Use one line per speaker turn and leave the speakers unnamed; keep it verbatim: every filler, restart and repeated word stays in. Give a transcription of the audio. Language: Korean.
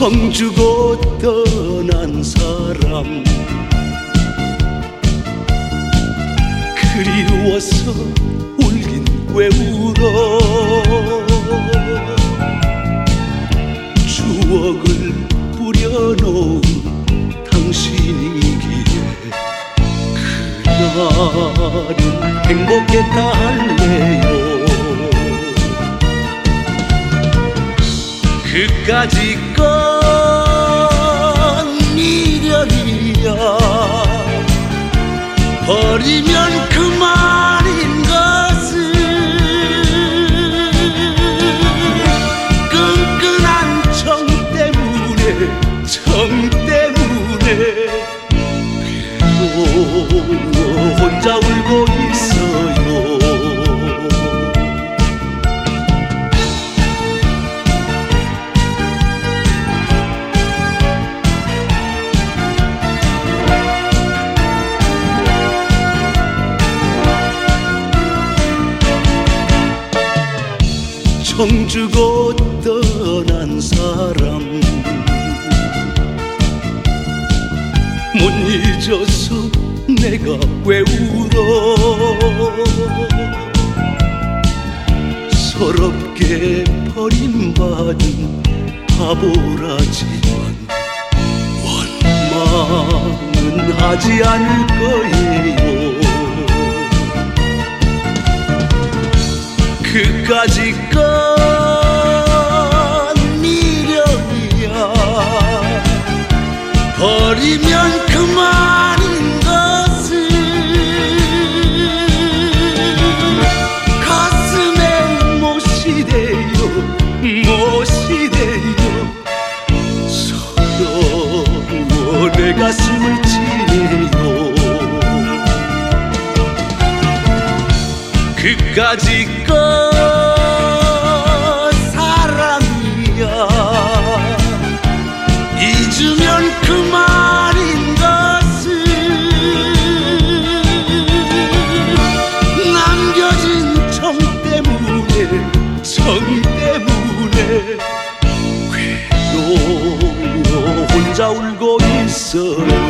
정주고 떠난 사람 그리워서 울긴 왜 울어. 추억을 뿌려놓은 당신이기에 그날은 행복했다 할래요. 그까짓 건 미련이야. 버리면 그만인 것을 끈끈한 정 때문에 정 때문에 괴로워 혼자 울고 있어요. 정주고 떠난 사람 못 잊어서 내가 왜 울어. 서럽게 버림받은 바보라지만 원망은 하지 않을 거예요. 그까짓 건 미련이야. 버리면 그만인 것을 가슴에 못시대요 못시대요. 서러워 내 가슴을 치네요. 그까짓 건 사랑이야. 잊으면 그만인 것을 남겨진 정 때문에 정 때문에 괴로워 혼자 울고 있어요.